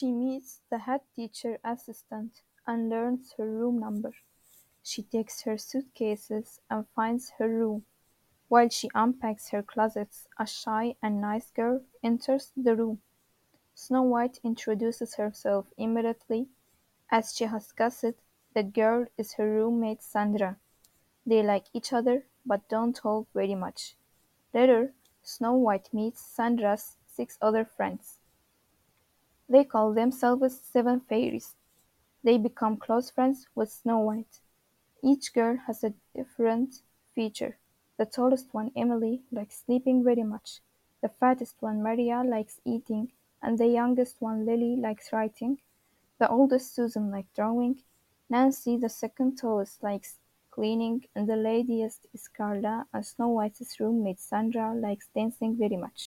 She meets the head teacher assistant and learns her room number. She takes her suitcases and finds her room. While she unpacks her closets, a shy and nice girl enters the room. Snow White introduces herself immediately. As she has guessed, the girl is her roommate Sandra. They like each other but don't talk very much. Later, Snow White meets Sandra's six other friends. They call themselves Seven Fairies. They become close friends with Snow White. Each girl has a different feature. The tallest one, Emily, likes sleeping very much. The fattest one, Maria, likes eating, and the youngest one, Lily, likes writing. The oldest, Susan, likes drawing. Nancy, the second tallest, likes cleaning, and the laziest is Carla, and Snow White's roommate Sandra likes dancing very much.